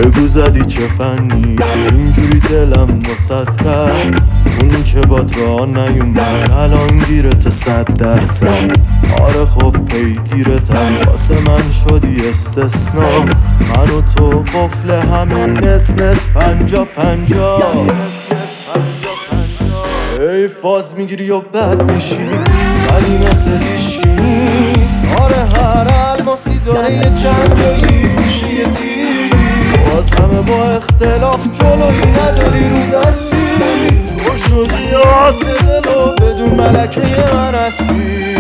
بگو زدی چه فنی که اینجوری دلم واسط رفت. اونی که باد را نیومد الان گیرت 100%. آره خب پیگیرتم، واسه من شدی استثنا. من و تو قفل همین نس 50-50. ای فاز میگیری و بد میشی، ولی مثل دیشکی نیست. آره هر الماسی داره یه چند جایی میشه یه تیر. باز همه با اختلاف جلوی نداری رو دستی. تو شدی آس دلو بدون ملکه من هستی.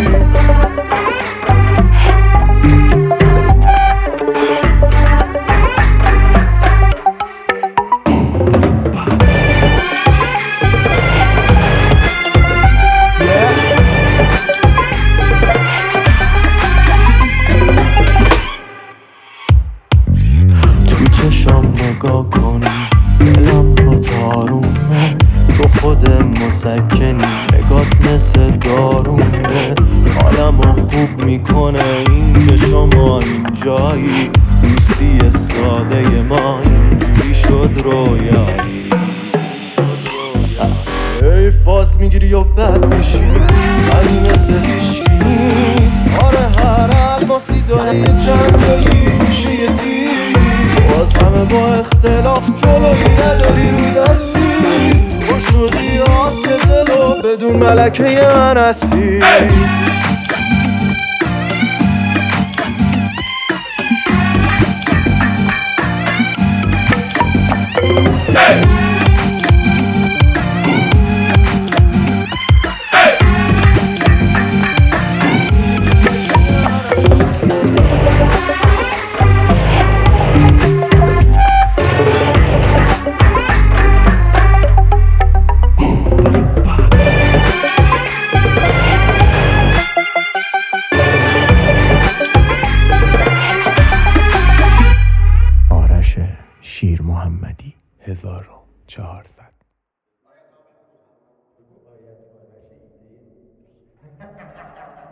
چشام نگاه کن، دلم با تارومه. تو خود مسکنی، نگات مثل دارونه. حالمو خوب میکنه این که شما اینجایی. دوستی ساده ما اینجوری شد رویایی. ای فاز میگیری و بد میشی، ولی مثل دیشکی نیست. آره هر الماسی داره یه چند جایی میشه یه تیر. باز همه با اختلاف جلوی نداری رو دستی. تو شدی آس دلو بدون ملکه من هستی. شیر محمدی 1400.